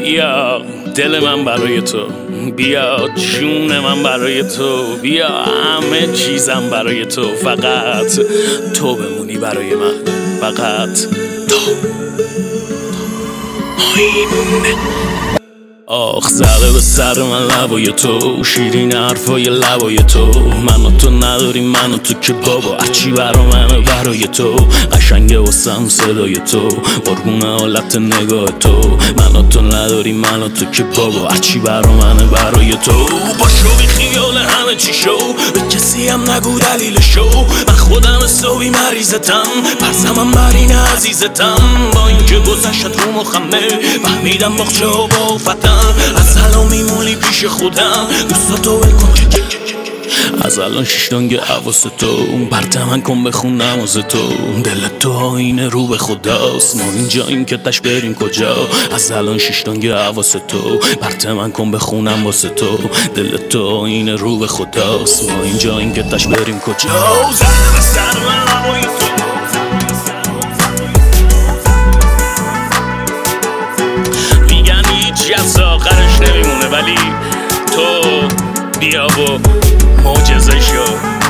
بیا دل من برای تو، بیا جون من برای تو، بیا همه چیزم برای تو، فقط تو بمونی برای من، فقط تو. آخ زده به سر من لبای تو، شیرین حرفای لبای تو، من و تو نداریم من و تو که بابا هرچی برا منه برای تو، قشنگه واسم صدای تو، قربون حالت نگاه تو، من و تو نداریم من و تو که بابا هرچی برا منه برای تو. باشو بی خیال همه چی شو، به کسی هم نگو دلیل شو، من خودم حسابی مریضتم، پرسمم بر این عزیزتم، با اینکه گذشت رو مخمه فهمیدم باخچه ها با فتم، از الان میمونی پیش خودم، دوستاتو ول کن از الان شیشتانگ حواس تو، برت من کن بخون نماز تو، دل تو آینه رو به خداست، ما اینجاییم که تش بریم کجا، از الان شیشتانگ حواس تو، برت من کن بخونم واسه تو، دل تو آینه رو به خداست، ما اینجاییم که تش بریم کجا. زده به سر من لبای تو، میگن هیچی از آخرش نمیمونه، ولی تو بیا و معجزه شو.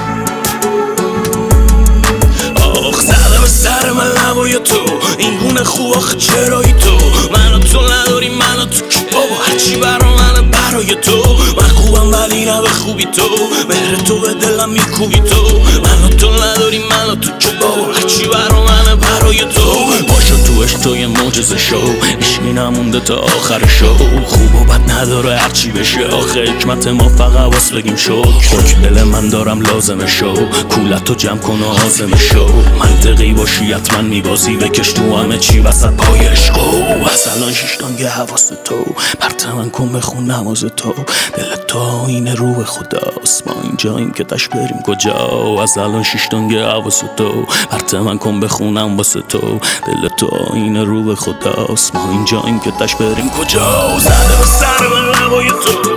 آخ زده به سر من لبای تو، این گونه خوب آخه چرایی تو، من و تو نداریم من و تو که بابا هرچی برا منه برای تو، من خوبم ولی نه به خوبی تو، مهر تو به دلم میکوبی تو، من و تو نداریم من و تو که بابا هرچی برا منه برای تو. باشو توش تو یه معجزه شو، عشقی نمونده تا آخر شو، خوب و بد نداره هرچی بشه، آخه حکمت ما فقط واس بگیم شو، حکم دل من دارم لازمه شو، کولتو جمع کن و حازمه شو، منطقی باشی حتما میبازی، بکش تو همه چی وسط پای عشقو، از الان شیشتانگ حواس تو، برت من کن بخون نماز تو، دل تو آینه رو به خداست، ما اینجاییم که تش بریم کجا، از الان شیشتانگ حواس تو، برت من کن بخونم واسه تو، دل تو آینه رو به خداست، ما اینجاییم که تش بریم کجا. زده به سر من لبای تو،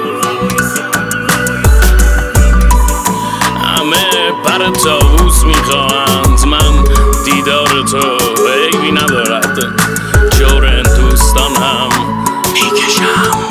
همه پر طاووس میخواهند، من دیدار تو عیبی ندارد، جور این دوستان هم میکشم.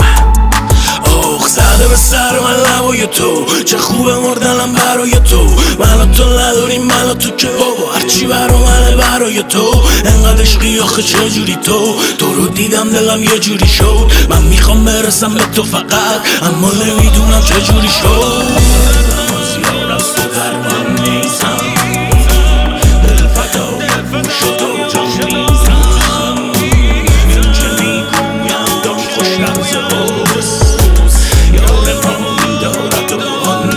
آخ زده به سر من لبای تو، چه خوبه مردنم برای تو، من و تو نداریم من و تو که بابا هرچی برا منه برای تو، انقدر عشقی آخه چجوری تو رو دیدم دلم یه جوری شد، من میخوام برسم به تو فقط، اما نمیدونم چجوری شد، زیاد از تو در من نیستم، دل فدا شد و جان نیستم، این چه میگویم داری خوش لحظه هاست، یار ما میدارد و آن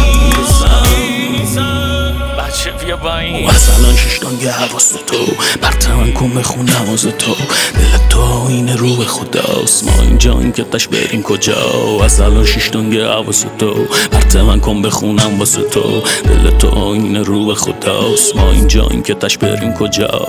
نیستم. بچه بیا با این از الان شیشتانگ حواس تو، برت من کن بخون نماز تو، دل تو آینه رو به خداست، ما اینجاییم که تش بریم کجا، از الان شیشتانگ حواس تو، برت من کن بخونم واسه تو، دل تو آینه رو به خداست، ما اینجاییم که تش بریم کجا.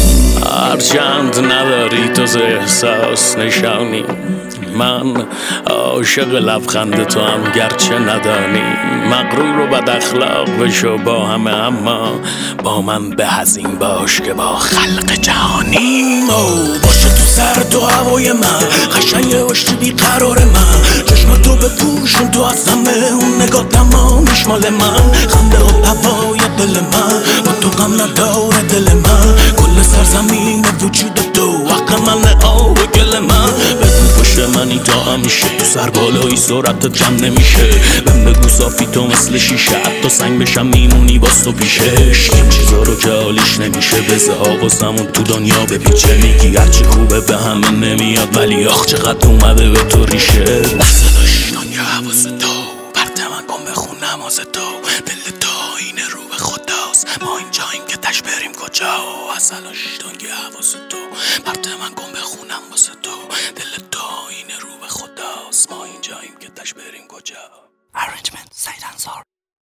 هرچند نداری تو ز احساس نشانی، من عاشق لبخند تو هم گرچه ندانی، مغرور و بد اخلاق بشو با همه، اما با من به از این باش که با خلق جهانی. باشه تو سر تو هوای من، قشنگه باشی بیقرار من، چشم تو بپوشون تو از همه، اون نگاه تمامیش مال من، خنده و هوای دل من، با تو غم نداره دل من، کل سرزمین وجود تو حق من آب گل من، بگو پشت منی تا همیشه، تو سر بالایی سرعتت جمع نمیشه، بهم بگو صافی تو مثل شیشه، حتی سنگ بشم میمونی باز تو پیشش، این چیزا رو که حالیش نمیشه، بزه آوازمون تو دنیا بپیچه، میگی هرچی خوبه به همه نمیاد، ولی آخ چقدر اومده به تو ریشه، دست شیشتانگ حواس تو، برت من کن بخون نماز تو، دل تو آینه رو به خداست، ما اینجاییم که تش بریم کجا، از الان شیشتانگ حواس تو، برت من کن بخونم واسه تو، دل تو آینه رو به خداست، ما اینجاییم که تش بریم کجا. Arrangement سعید انصار.